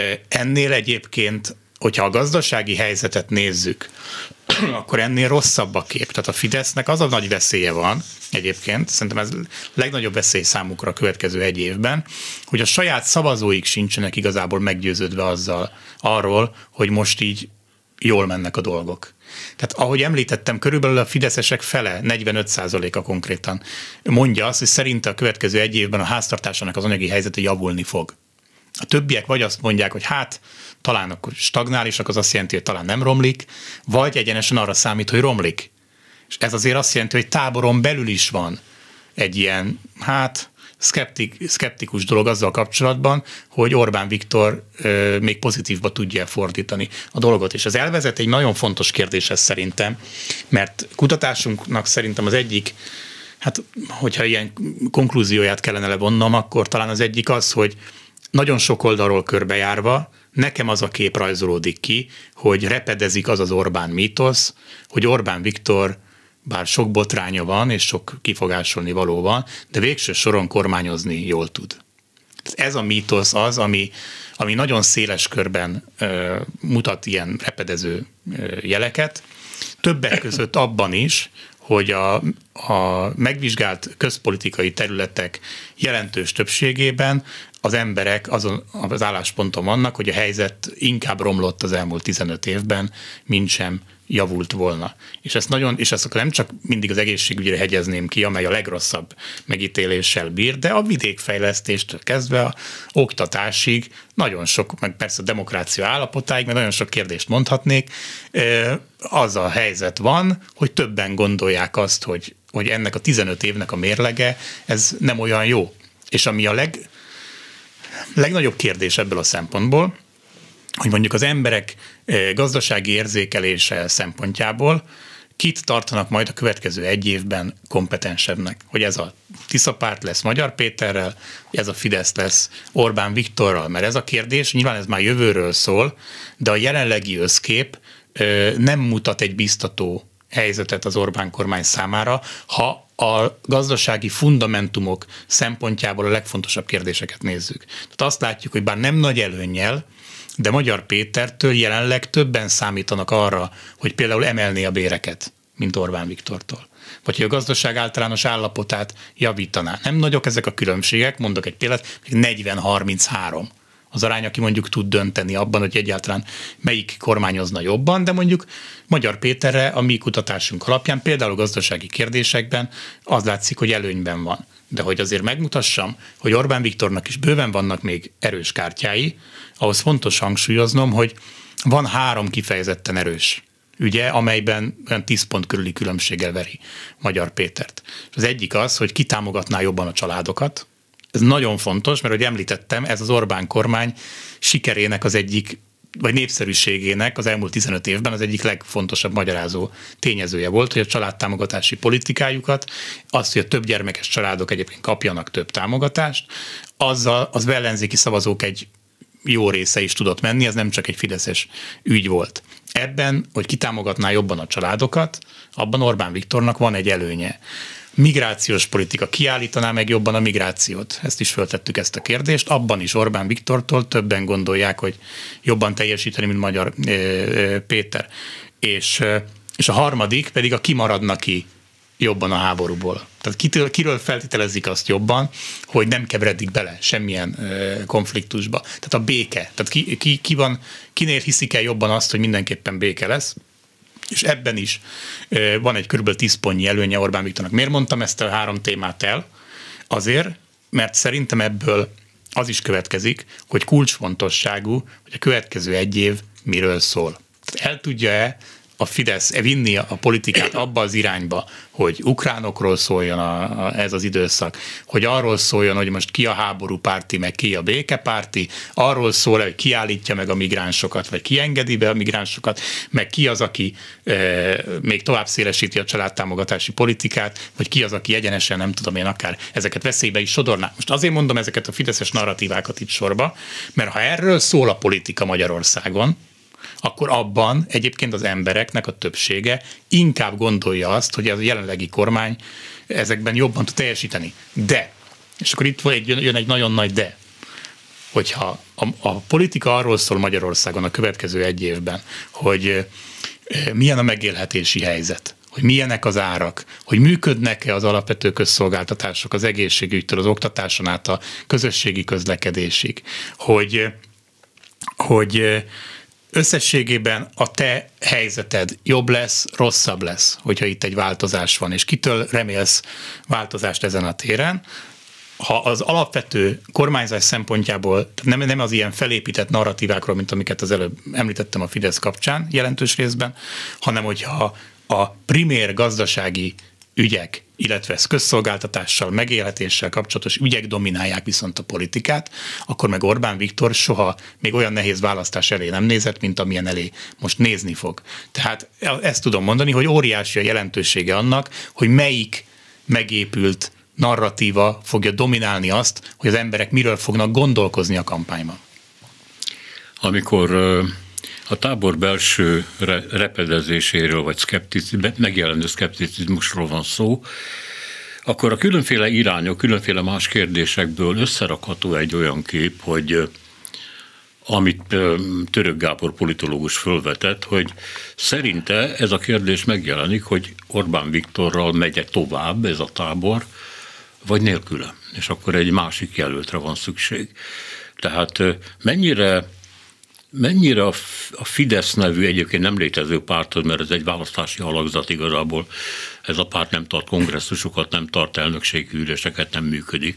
[SPEAKER 3] Ennél egyébként, hogyha a gazdasági helyzetet nézzük, akkor ennél rosszabb a kép. Tehát a Fidesznek az a nagy veszélye van, egyébként, szerintem ez a legnagyobb veszély számukra a következő egy évben, hogy a saját szavazóik sincsenek igazából meggyőződve azzal arról, hogy most így jól mennek a dolgok. Tehát ahogy említettem, körülbelül a fideszesek fele, negyvenöt százaléka konkrétan mondja azt, hogy szerinte a következő egy évben a háztartásának az anyagi helyzete javulni fog. A többiek vagy azt mondják, hogy hát talán akkor stagnál, és akkor az azt jelenti, hogy talán nem romlik, vagy egyenesen arra számít, hogy romlik. És ez azért azt jelenti, hogy táboron belül is van egy ilyen, hát szkeptik, szkeptikus dolog azzal kapcsolatban, hogy Orbán Viktor ö, még pozitívba tudja fordítani a dolgot. És ez elvezet egy nagyon fontos kérdéshez szerintem, mert kutatásunknak szerintem az egyik, hát hogyha ilyen konklúzióját kellene levonnom, akkor talán az egyik az, hogy nagyon sok oldalról körbejárva nekem az a kép rajzolódik ki, hogy repedezik az az Orbán mítosz, hogy Orbán Viktor, bár sok botránya van, és sok kifogásolni való van, de végső soron kormányozni jól tud. Ez a mítosz az, ami, ami nagyon széles körben ö, mutat ilyen repedező ö, jeleket. Többek között abban is, hogy a, a megvizsgált közpolitikai területek jelentős többségében az emberek azon az állásponton vannak, hogy a helyzet inkább romlott az elmúlt tizenöt évben, mint sem javult volna. És ezt nagyon, és ezt akkor nem csak mindig az egészségügyre hegyezném ki, amely a legrosszabb megítéléssel bír, de a vidékfejlesztéstől kezdve a oktatásig, nagyon sok, meg persze a demokrácia állapotáig, mert nagyon sok kérdést mondhatnék, az a helyzet van, hogy többen gondolják azt, hogy, hogy ennek a tizenöt évnek a mérlege, ez nem olyan jó. És ami a leg, legnagyobb kérdés ebből a szempontból, hogy mondjuk az emberek gazdasági érzékelése szempontjából kit tartanak majd a következő egy évben kompetensebbnek. Hogy ez a Tisza párt lesz Magyar Péterrel, hogy ez a Fidesz lesz Orbán Viktorral. Mert ez a kérdés, nyilván ez már jövőről szól, de a jelenlegi összkép nem mutat egy biztató helyzetet az Orbán kormány számára, ha a gazdasági fundamentumok szempontjából a legfontosabb kérdéseket nézzük. Tehát azt látjuk, hogy bár nem nagy előnnyel, de Magyar Pétertől jelenleg többen számítanak arra, hogy például emelné a béreket, mint Orbán Viktortól. Vagy hogy a gazdaság általános állapotát javítaná. Nem nagyok ezek a különbségek, mondok egy példát, negyven harminchárom az arány, aki mondjuk tud dönteni abban, hogy egyáltalán melyik kormányozna jobban, de mondjuk Magyar Péterre a mi kutatásunk alapján például gazdasági kérdésekben az látszik, hogy előnyben van. De hogy azért megmutassam, hogy Orbán Viktornak is bőven vannak még erős kártyái, ahhoz fontos hangsúlyoznom, hogy van három kifejezetten erős ügye, amelyben olyan tíz pont körüli különbséggel veri Magyar Pétert. Az egyik az, hogy ki támogatná jobban a családokat, Ez nagyon fontos, mert ahogy említettem, ez az Orbán kormány sikerének az egyik, vagy népszerűségének az elmúlt tizenöt évben az egyik legfontosabb magyarázó tényezője volt, hogy a családtámogatási politikájukat, azt, hogy a több gyermekes családok egyébként kapjanak több támogatást, azzal az ellenzéki szavazók egy jó része is tudott menni, ez nem csak egy fideszes ügy volt. Ebben, hogy kitámogatná jobban a családokat, abban Orbán Viktornak van egy előnye. Migrációs politika kiállítaná meg jobban a migrációt. Ezt is föltettük, ezt a kérdést. Abban is Orbán Viktortól többen gondolják, hogy jobban teljesíteni, mint Magyar Péter. És, és a harmadik pedig a kimaradna ki jobban a háborúból. Tehát kitől, kiről feltételezik azt jobban, hogy nem keveredik bele semmilyen ö, konfliktusba. Tehát a béke. Tehát ki, ki, ki van, kinél hiszik el jobban azt, hogy mindenképpen béke lesz, és ebben is ö, van egy körülbelül tíz pontnyi előnye Orbán Viktornak. Miért mondtam ezt a három témát el? Azért, mert szerintem ebből az is következik, hogy kulcsfontosságú, hogy a következő egy év miről szól. Tehát el tudja-e a Fidesz vinni a politikát abba az irányba, hogy ukránokról szóljon a, a, ez az időszak, hogy arról szóljon, hogy most ki a háború párti, meg ki a békepárti, arról szól, hogy ki állítja meg a migránsokat, vagy ki engedi be a migránsokat, meg ki az, aki e, még tovább szélesíti a családtámogatási politikát, vagy ki az, aki egyenesen, nem tudom én, akár ezeket veszélybe is sodorná. Most azért mondom ezeket a fideszes narratívákat itt sorba, mert ha erről szól a politika Magyarországon, akkor abban egyébként az embereknek a többsége inkább gondolja azt, hogy a jelenlegi kormány ezekben jobban tud teljesíteni. De, és akkor itt jön egy nagyon nagy de, hogyha a, a politika arról szól Magyarországon a következő egy évben, hogy milyen a megélhetési helyzet, hogy milyenek az árak, hogy működnek-e az alapvető közszolgáltatások az egészségügytől, az oktatáson át a közösségi közlekedésig, hogy, hogy összességében a te helyzeted jobb lesz, rosszabb lesz, hogyha itt egy változás van, és kitől remélsz változást ezen a téren. Ha az alapvető kormányzás szempontjából, nem, nem az ilyen felépített narratívákról, mint amiket az előbb említettem a Fidesz kapcsán jelentős részben, hanem hogyha a primér gazdasági ügyek, illetve közszolgáltatással, megélhetéssel kapcsolatos ügyek dominálják viszont a politikát, akkor meg Orbán Viktor soha még olyan nehéz választás elé nem nézett, mint amilyen elé most nézni fog. Tehát ezt tudom mondani, hogy óriási a jelentősége annak, hogy melyik megépült narratíva fogja dominálni azt, hogy az emberek miről fognak gondolkozni a kampányban.
[SPEAKER 2] Amikor a tábor belső repedezéséről, vagy szkeptici- megjelenő szkepticizmusról van szó, akkor a különféle irányok, különféle más kérdésekből összerakható egy olyan kép, hogy amit Török Gábor politológus fölvetett, hogy szerinte ez a kérdés megjelenik, hogy Orbán Viktorral megy tovább ez a tábor, vagy nélküle. És akkor egy másik jelöltre van szükség. Tehát mennyire Mennyire a Fidesz nevű egyébként nem létező pártod, mert ez egy választási alakzat igazából, ez a párt nem tart kongresszusokat, nem tart elnökségi üléseket, nem működik.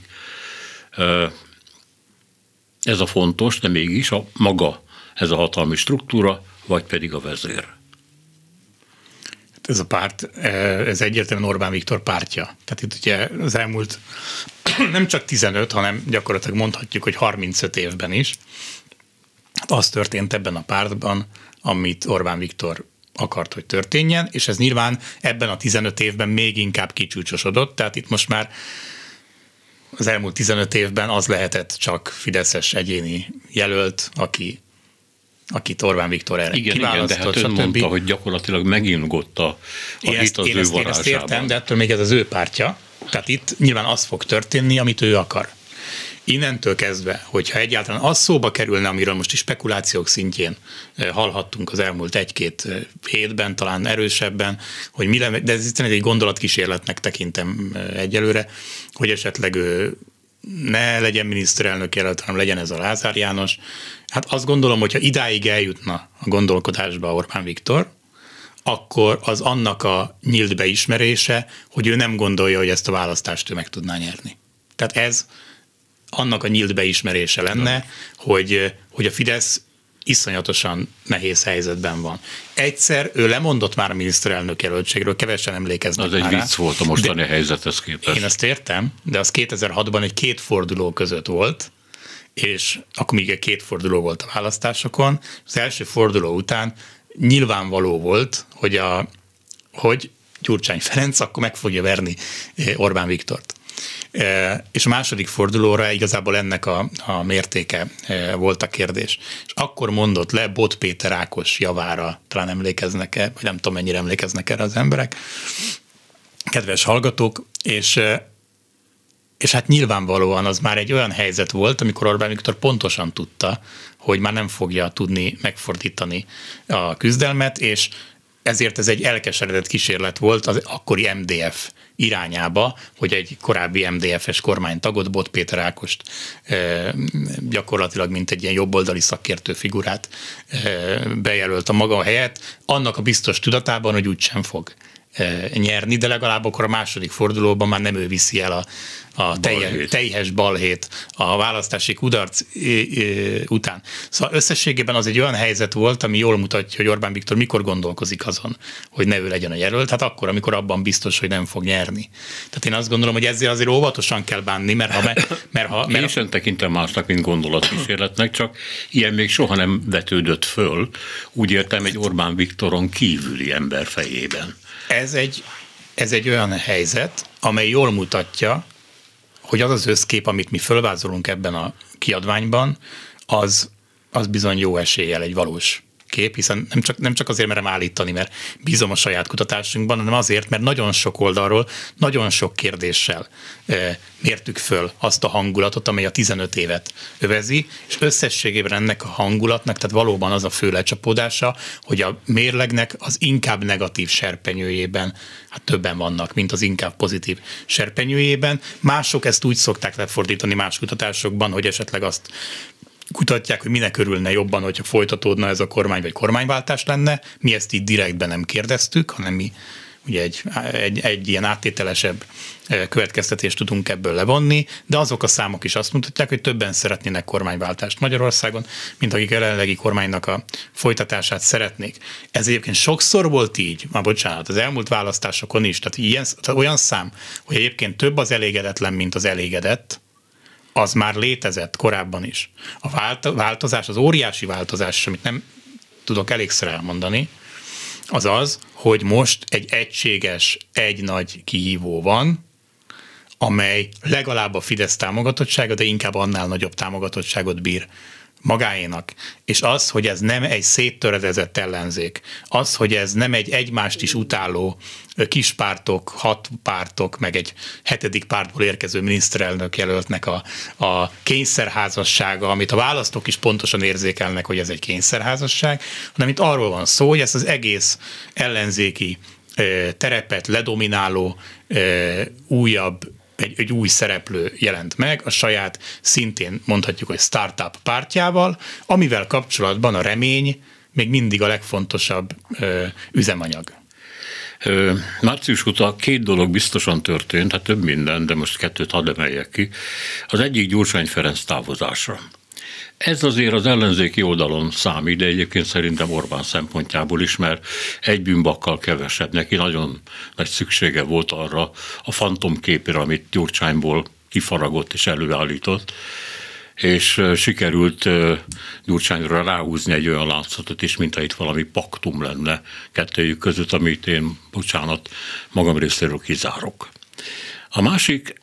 [SPEAKER 2] Ez a fontos, de mégis a maga, ez a hatalmi struktúra, vagy pedig a vezér.
[SPEAKER 3] Ez a párt, ez egyértelműen Orbán Viktor pártja. Tehát itt ugye az elmúlt nem csak tizenöt, hanem gyakorlatilag mondhatjuk, hogy harmincöt évben is, hát az történt ebben a pártban, amit Orbán Viktor akart, hogy történjen, és ez nyilván ebben a tizenöt évben még inkább kicsúcsosodott, tehát itt most már az elmúlt tizenöt évben az lehetett csak fideszes egyéni jelölt, aki, akit Orbán Viktor erre
[SPEAKER 2] igen,
[SPEAKER 3] kiválasztott.
[SPEAKER 2] Igen, de hát ön mondta, hogy gyakorlatilag megingott a, a hit az
[SPEAKER 3] én
[SPEAKER 2] ő
[SPEAKER 3] ezt,
[SPEAKER 2] varázsában.
[SPEAKER 3] Én ezt értem, de ettől még ez az ő pártja, tehát itt nyilván az fog történni, amit ő akar. Innentől kezdve, hogyha egyáltalán az szóba kerülne, amiről most is spekulációk szintjén hallhattunk az elmúlt egy-két hétben, talán erősebben, hogy mi lenne, de ez egy gondolatkísérletnek tekintem egyelőre, hogy esetleg ő ne legyen miniszterelnök jelölt, hanem legyen ez a Lázár János. Hát azt gondolom, hogyha idáig eljutna a gondolkodásba Orbán Viktor, akkor az annak a nyílt beismerése, hogy ő nem gondolja, hogy ezt a választást ő meg tudná nyerni. Tehát ez annak a nyílt beismerése lenne, hogy, hogy a Fidesz iszonyatosan nehéz helyzetben van. Egyszer ő lemondott már a miniszterelnök jelöltségről, kevesen emlékeznek
[SPEAKER 2] az egy
[SPEAKER 3] rá.
[SPEAKER 2] vicc volt a mostani helyzethez képest.
[SPEAKER 3] Én ezt értem, de az kétezer-hatban egy két forduló között volt, és akkor még két forduló volt a választásokon. Az első forduló után nyilvánvaló volt, hogy, a, hogy Gyurcsány Ferenc akkor meg fogja verni Orbán Viktort. És a második fordulóra igazából ennek a, a mértéke volt a kérdés. És akkor mondott le Bot Péter Ákos javára, talán emlékeznek-e, vagy nem tudom, mennyire emlékeznek erre az emberek, kedves hallgatók, és, és hát nyilvánvalóan az már egy olyan helyzet volt, amikor Orbán Viktor pontosan tudta, hogy már nem fogja tudni megfordítani a küzdelmet, és ezért ez egy elkeseredett kísérlet volt az akkori em dé ef irányába, hogy egy korábbi em dé ef-es kormánytagot, Bot Péter Ákost gyakorlatilag mint egy ilyen jobboldali szakértő figurát bejelölt a maga helyett, annak a biztos tudatában, hogy úgysem fog nyerni, de legalább akkor a második fordulóban már nem ő viszi el a, a teljes, teljes balhét a választási kudarc után. Szóval összességében az egy olyan helyzet volt, ami jól mutatja, hogy Orbán Viktor mikor gondolkozik azon, hogy ne ő legyen a jelölt, hát akkor, amikor abban biztos, hogy nem fog nyerni. Tehát én azt gondolom, hogy ezzel azért óvatosan kell bánni, mert ha... Mert ha mert
[SPEAKER 2] én sem tekintem másnak, mint gondolatkísérletnek, csak ilyen még soha nem vetődött föl, úgy értem egy Orbán Viktoron kívüli ember fejében.
[SPEAKER 3] Ez egy, ez egy olyan helyzet, amely jól mutatja, hogy az az összkép, amit mi fölvázolunk ebben a kiadványban, az, az bizony jó eséllyel egy valós kép, hiszen nem csak, nem csak azért merem állítani, mert bízom a saját kutatásunkban, hanem azért, mert nagyon sok oldalról, nagyon sok kérdéssel e, mértük föl azt a hangulatot, amely a tizenöt évet övezi, és összességében ennek a hangulatnak, tehát valóban az a fő lecsapódása, hogy a mérlegnek az inkább negatív serpenyőjében, hát többen vannak, mint az inkább pozitív serpenyőjében. Mások ezt úgy szokták lefordítani más kutatásokban, hogy esetleg azt kutatják, hogy minek örülne jobban, hogyha folytatódna ez a kormány, vagy kormányváltás lenne. Mi ezt így direktben nem kérdeztük, hanem mi ugye egy, egy, egy ilyen áttételesebb következtetést tudunk ebből levonni, de azok a számok is azt mutatják, hogy többen szeretnének kormányváltást Magyarországon, mint akik a jelenlegi kormánynak a folytatását szeretnék. Ez egyébként sokszor volt így, már bocsánat, az elmúlt választásokon is, tehát, ilyen, tehát olyan szám, hogy egyébként több az elégedetlen, mint az elégedett, az már létezett korábban is. A változás, az óriási változás, amit nem tudok elégszer elmondani, az az, hogy most egy egységes, egy nagy kihívó van, amely legalább a Fidesz támogatottsága, de inkább annál nagyobb támogatottságot bír magáénak. És az, hogy ez nem egy széttöredezett ellenzék, az, hogy ez nem egy egymást is utáló kis pártok, hat pártok, meg egy hetedik pártból érkező miniszterelnök jelöltnek a, a kényszerházassága, amit a választók is pontosan érzékelnek, hogy ez egy kényszerházasság, hanem itt arról van szó, hogy ezt az egész ellenzéki terepet ledomináló újabb Egy, egy új szereplő jelent meg a saját, szintén mondhatjuk, hogy startup pártjával, amivel kapcsolatban a remény még mindig a legfontosabb ö, üzemanyag.
[SPEAKER 2] Ö, március óta két dolog biztosan történt, hát több minden, de most kettőt hadd emeljek ki. Az egyik Gyurcsány Ferenc távozása. Ez azért az ellenzéki oldalon számít, de egyébként szerintem Orbán szempontjából is, mert egy bűnbakkal kevesebb. Neki nagyon nagy szüksége volt arra a fantomképére, amit Gyurcsányból kifaragott és előállított, és sikerült Gyurcsányra ráhúzni egy olyan látszatot is, mintha itt valami paktum lenne kettőjük között, amit én, bocsánat, magam részéről kizárok. A másik,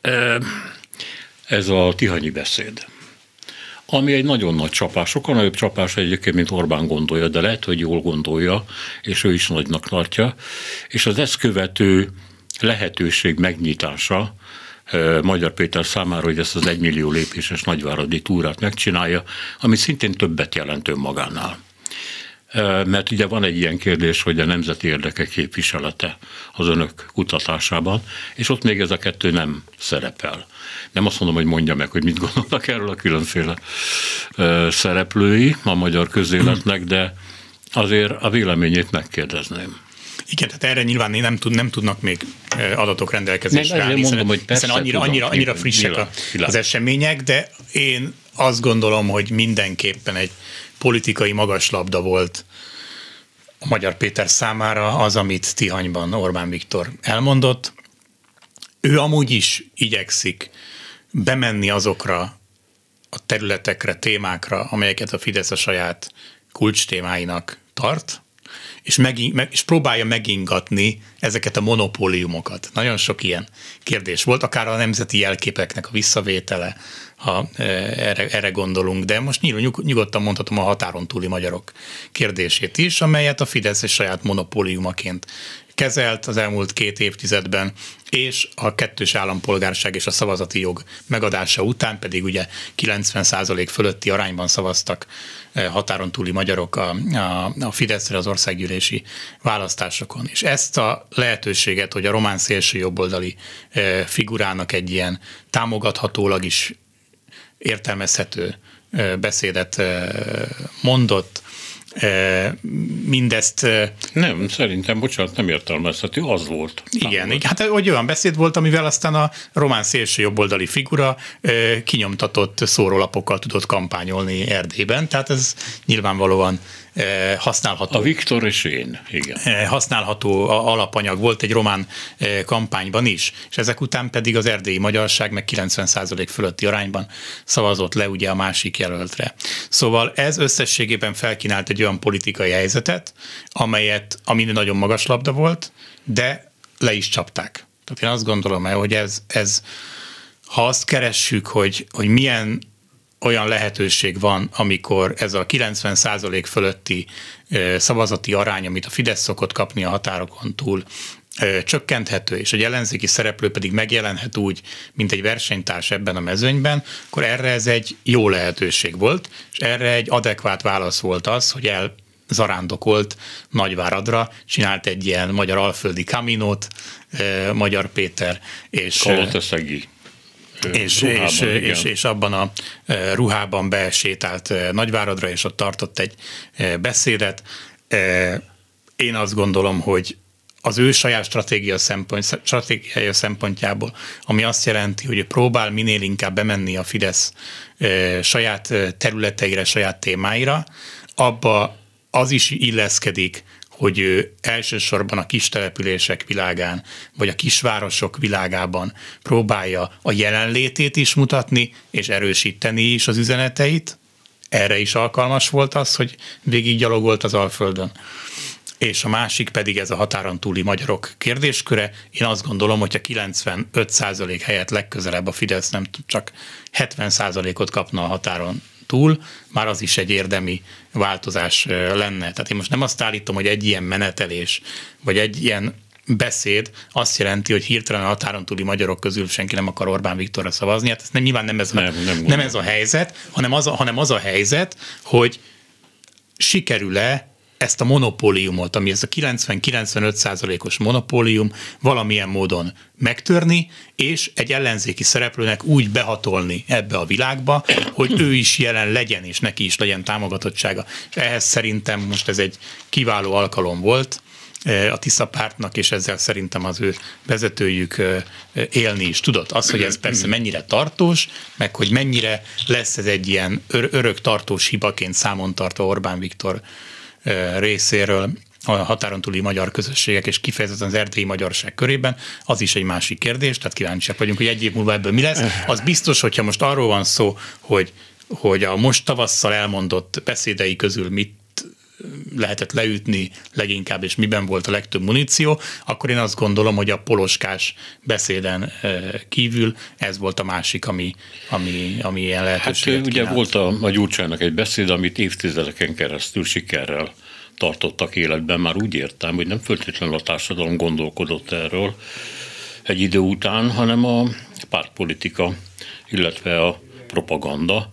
[SPEAKER 2] ez a tihanyi beszéd, ami egy nagyon nagy csapás, sokkal nagyobb csapás egyébként, mint Orbán gondolja, de lehet, hogy jól gondolja, és ő is nagynak tartja, és az ezt követő lehetőség megnyitása Magyar Péter számára, hogy ezt az egymillió lépéses nagyváradi túrát megcsinálja, ami szintén többet jelent önmagánál. Mert ugye van egy ilyen kérdés, hogy a nemzeti érdekek képviselete az önök kutatásában, és ott még ez a kettő nem szerepel. Nem azt mondom, hogy mondja meg, hogy mit gondolnak erről a különféle szereplői a magyar közéletnek, de azért a véleményét megkérdezném.
[SPEAKER 3] Igen, tehát erre nyilván nem, tud, nem tudnak még adatok rendelkezésre állni, hiszen, mondom, hogy hiszen annyira, tudom, annyira, annyira frissek a, az események, de én azt gondolom, hogy mindenképpen egy politikai magaslabda volt a Magyar Péter számára az, amit Tihanyban Orbán Viktor elmondott. Ő amúgy is igyekszik bemenni azokra a területekre, témákra, amelyeket a Fidesz a saját kulcstémáinak tart, és, megin, és próbálja megingatni ezeket a monopóliumokat. Nagyon sok ilyen kérdés volt, akár a nemzeti jelképeknek a visszavétele, ha erre, erre gondolunk, de most nyugodtan mondhatom a határon túli magyarok kérdését is, amelyet a Fidesz saját monopóliumaként kezelt az elmúlt két évtizedben, és a kettős állampolgárság és a szavazati jog megadása után pedig ugye kilencven százalék fölötti arányban szavaztak határon túli magyarok a, a, a Fideszre az országgyűlési választásokon. És ezt a lehetőséget, hogy a román szélső jobboldali figurának egy ilyen támogathatólag is értelmezhető beszédet mondott, mindezt...
[SPEAKER 2] Nem, szerintem, bocsánat, nem értelmezhető, az volt.
[SPEAKER 3] Igen, igen, hát hogy olyan beszéd volt, amivel aztán a román szélső jobboldali figura kinyomtatott szórólapokkal tudott kampányolni Erdélyben, tehát ez nyilvánvalóan használható.
[SPEAKER 2] A Viktor és én, igen.
[SPEAKER 3] Használható alapanyag volt egy román kampányban is, és ezek után pedig az erdélyi magyarság meg kilencven százalék fölötti arányban szavazott le ugye a másik jelöltre. Szóval ez összességében felkínált egy olyan politikai helyzetet, amelyet, ami nagyon magas labda volt, de le is csapták. Tehát én azt gondolom el, hogy ez, ez ha azt keressük, hogy, hogy milyen olyan lehetőség van, amikor ez a kilencven százalék fölötti szavazati arány, amit a Fidesz szokott kapni a határokon túl, csökkenthető, és egy ellenzéki szereplő pedig megjelenhet úgy, mint egy versenytárs ebben a mezőnyben, akkor erre ez egy jó lehetőség volt, és erre egy adekvát válasz volt az, hogy el zarándokolt Nagyváradra, csinált egy ilyen magyar alföldi kaminót, Magyar Péter, és...
[SPEAKER 2] Kalotaszegi.
[SPEAKER 3] És, és, és, és abban a ruhában besétált Nagyváradra, és ott tartott egy beszédet. Én azt gondolom, hogy az ő saját stratégia szempont, stratégiája szempontjából, ami azt jelenti, hogy próbál minél inkább bemenni a Fidesz saját területeire, saját témáira, abba az is illeszkedik, hogy ő elsősorban a kis települések világán, vagy a kisvárosok világában próbálja a jelenlétét is mutatni, és erősíteni is az üzeneteit. Erre is alkalmas volt az, hogy végig gyalogolt az Alföldön. És a másik pedig ez a határon túli magyarok kérdésköre. Én azt gondolom, hogy a kilencvenöt százalék helyett legközelebb a Fidesz nem csak hetven százalékot kapna a határon túl, már az is egy érdemi változás lenne. Tehát én most nem azt állítom, hogy egy ilyen menetelés, vagy egy ilyen beszéd azt jelenti, hogy hirtelen a határon túli magyarok közül senki nem akar Orbán Viktorra szavazni. Hát ez nem, nyilván nem ez, nem, a, nem, nem ez a helyzet, hanem az a, hanem az a helyzet, hogy sikerül-e ezt a monopóliumot, ami ez a kilencven-kilencvenöt százalékos monopólium valamilyen módon megtörni, és egy ellenzéki szereplőnek úgy behatolni ebbe a világba, hogy ő is jelen legyen, és neki is legyen támogatottsága. És ehhez szerintem most ez egy kiváló alkalom volt a Tisza pártnak, és ezzel szerintem az ő vezetőjük élni is tudott. Az, hogy ez persze mennyire tartós, meg hogy mennyire lesz ez egy ilyen örök tartós hibaként számon tartva Orbán Viktor részéről a határon túli magyar közösségek, és kifejezetten az erdélyi magyarság körében, az is egy másik kérdés, tehát kíváncsiak vagyunk, hogy egy év múlva ebből mi lesz. Az biztos, hogyha most arról van szó, hogy, hogy a most tavasszal elmondott beszédei közül mit lehetett leütni leginkább, és miben volt a legtöbb muníció, akkor én azt gondolom, hogy a poloskás beszéden kívül ez volt a másik, ami, ami, ami ilyen lehetőséget
[SPEAKER 2] Hát ugye
[SPEAKER 3] kínált.
[SPEAKER 2] volt a, a Gyurcsánynak egy beszéd, amit évtizedeken keresztül sikerrel tartottak életben, már úgy értem, hogy nem feltétlenül a társadalom gondolkodott erről egy idő után, hanem a pártpolitika, illetve a propaganda,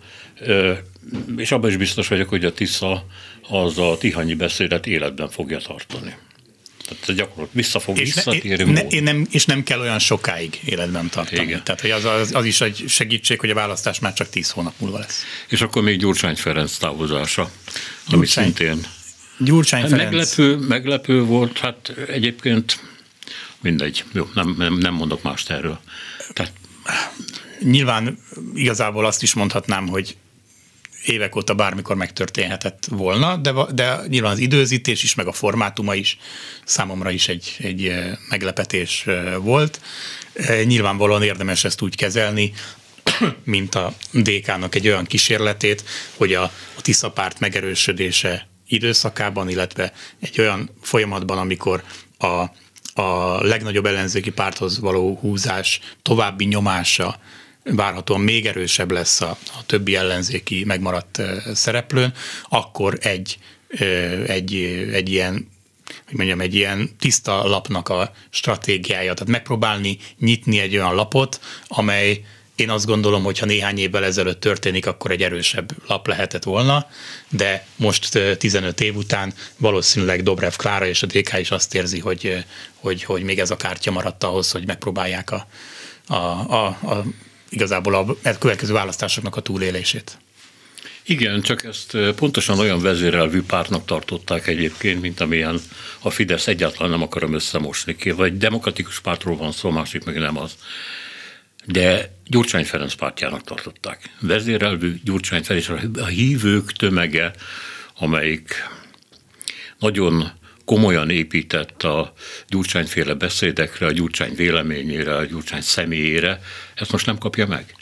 [SPEAKER 2] és abban is biztos vagyok, hogy a Tisza az a tihanyi beszédet életben fogja tartani. Tehát gyakorlatilag vissza fog visszatérni.
[SPEAKER 3] Ne, ne, nem, és nem kell olyan sokáig életben tartani. Igen. Tehát hogy az, az, az is egy segítség, hogy a választás már csak tíz hónap múlva lesz.
[SPEAKER 2] És akkor még Gyurcsány Ferenc távozása, Gyurcsány, ami szintén
[SPEAKER 3] Gyurcsány Ferenc.
[SPEAKER 2] Meglepő, meglepő volt, hát egyébként mindegy, jó, nem, nem, nem mondok mást erről. Tehát...
[SPEAKER 3] Nyilván igazából azt is mondhatnám, hogy évek óta bármikor megtörténhetett volna, de, de nyilván az időzítés is, meg a formátuma is számomra is egy, egy meglepetés volt. Nyilvánvalóan érdemes ezt úgy kezelni, mint a dé ká-nak egy olyan kísérletét, hogy a, a Tisza párt megerősödése időszakában, illetve egy olyan folyamatban, amikor a, a legnagyobb ellenzéki párthoz való húzás további nyomása várhatóan még erősebb lesz a, a többi ellenzéki megmaradt szereplőn, akkor egy, egy, egy ilyen hogy mondjam, egy ilyen tiszta lapnak a stratégiája, tehát megpróbálni nyitni egy olyan lapot, amely én azt gondolom, hogy ha néhány évvel ezelőtt történik, akkor egy erősebb lap lehetett volna, de most tizenöt év után valószínűleg Dobrev Klára és a dé ká is azt érzi, hogy, hogy, hogy még ez a kártya maradt ahhoz, hogy megpróbálják a, a, a, a, igazából a következő választásoknak a túlélését.
[SPEAKER 2] Igen, csak ezt pontosan olyan vezérelvű pártnak tartották egyébként, mint amilyen a Fidesz, egyáltalán nem akarom összemosni ki, vagy demokratikus pártról van szó, másik meg nem az. De Gyurcsány Ferenc pártjának tartották. Vezérelvű Gyurcsány Ferenc, a hívők tömege, amelyik nagyon komolyan épített a Gyurcsányféle beszédekre, a Gyurcsány véleményére, a Gyurcsány személyére, ezt most nem kapja meg?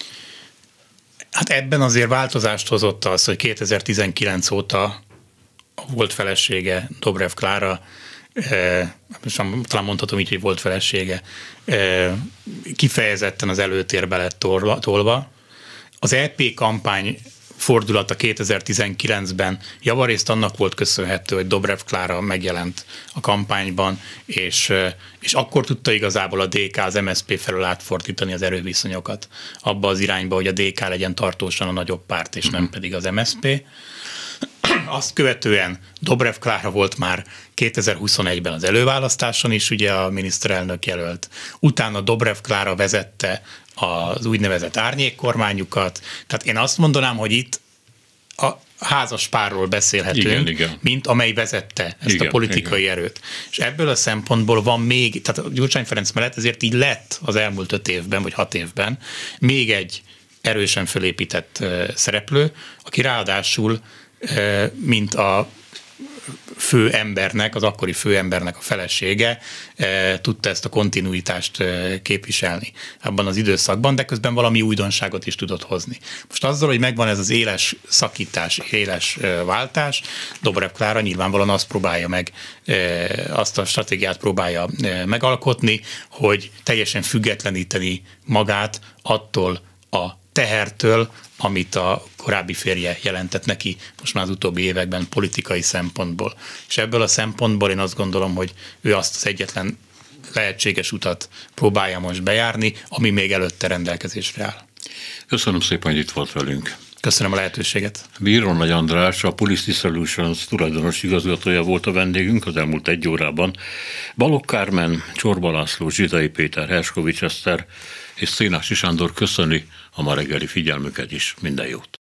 [SPEAKER 3] Hát ebben azért változást hozott az, hogy kétezer-tizenkilenc óta volt felesége, Dobrev Klára, eh, talán mondhatom így, hogy volt felesége, eh, kifejezetten az előtérbe lett tolva, tolva. Az é pé kampány fordulata kétezer-tizenkilencben javarészt annak volt köszönhető, hogy Dobrev Klára megjelent a kampányban, és, és akkor tudta igazából a dé ká az em es zé pé felől átfordítani az erőviszonyokat abba az irányba, hogy a dé ká legyen tartósan a nagyobb párt, és nem pedig az em es zé pé. Azt követően Dobrev Klára volt már kétezer-huszonegyben az előválasztáson is ugye a miniszterelnök jelölt. Utána Dobrev Klára vezette az úgynevezett árnyékkormányukat. Tehát én azt mondanám, hogy itt a házas párról beszélhetünk,
[SPEAKER 2] igen, igen.
[SPEAKER 3] mint amely vezette ezt igen, a politikai igen. erőt. És ebből a szempontból van még, tehát a Gyurcsány Ferenc mellett ezért így lett az elmúlt öt évben, vagy hat évben még egy erősen fölépített szereplő, aki ráadásul mint a fő embernek, az akkori főembernek a felesége tudta ezt a kontinuitást képviselni abban az időszakban, de közben valami újdonságot is tudott hozni. Most azzal, hogy megvan ez az éles szakítás, éles váltás, Dobrev Klára nyilvánvalóan azt próbálja meg, azt a stratégiát próbálja megalkotni, hogy teljesen függetleníteni magát attól a tehertől, amit a korábbi férje jelentett neki most már az utóbbi években politikai szempontból. És ebből a szempontból én azt gondolom, hogy ő azt az egyetlen lehetséges utat próbálja most bejárni, ami még előtte rendelkezésre áll.
[SPEAKER 2] Köszönöm szépen, hogy itt volt velünk.
[SPEAKER 3] Köszönöm a lehetőséget.
[SPEAKER 2] Bíró Nagy András, a Policy Solutions tulajdonos igazgatója volt a vendégünk az elmúlt egy órában. Balogh Kármen, Csorba László, Zsidai Péter, Herskovics Eszter és Szénási Sándor köszöni a ma reggeli figyelmüket is. Minden jót!